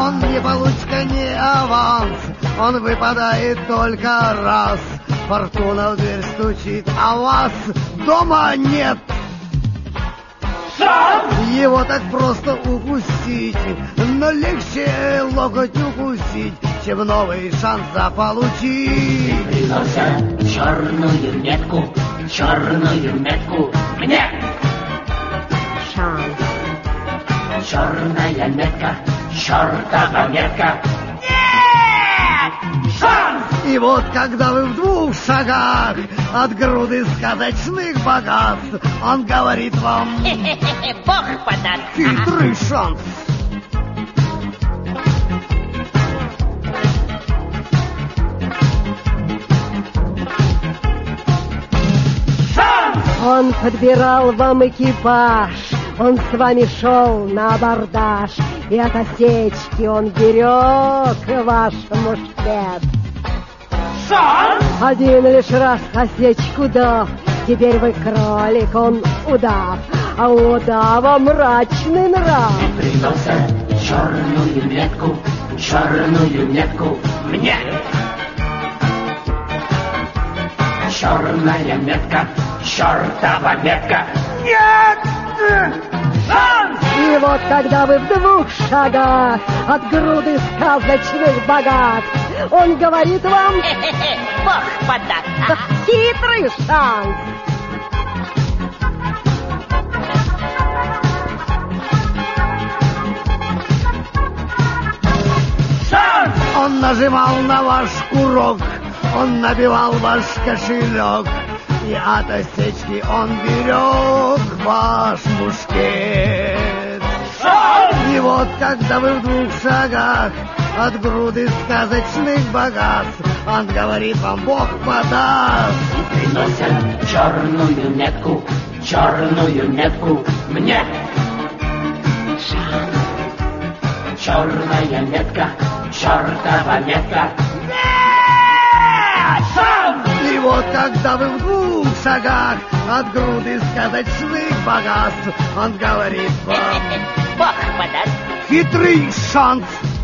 Он не получка, не аванс, он выпадает только раз. Фортуна в дверь стучит, а вас дома нет. Его так просто укусить, но легче локоть укусить, чем новый шанс заполучить. Приносят черную метку мне. Шанс. Черная метка, чертова метка. Нет! Шанс! И вот когда вы в 2 шагах от груды сказочных богатств, он говорит вам: Бог подаст. Хитрый шанс. Он подбирал вам экипаж, он с вами шел на абордаж, и от осечки он берег ваш мушкет. Шанс! Один лишь раз осечку дав, теперь вы кролик, он удав, а у удава мрачный нрав. Приносят черную метку мне. Черная метка, чертова метка. Нет! Шанс! И вот когда вы в 2 шагах от груды сказочных богатств, он говорит вам: Бог подаст. Хитрый шанс. Шанс! Он нажимал на ваш курок, он набивал ваш кошелек, и от осечки он берег ваш мушкет. Шанс! И вот когда вы в 2 шагах от груды сказочных богатств, он говорит вам: Бог подаст. Приносят черную метку мне. Черная метка, чертова метка. Нет! Шанс! И вот когда вы в 2 шагах от груды сказочных богатств, он говорит вам: Бог подаст. Хитрый шанс.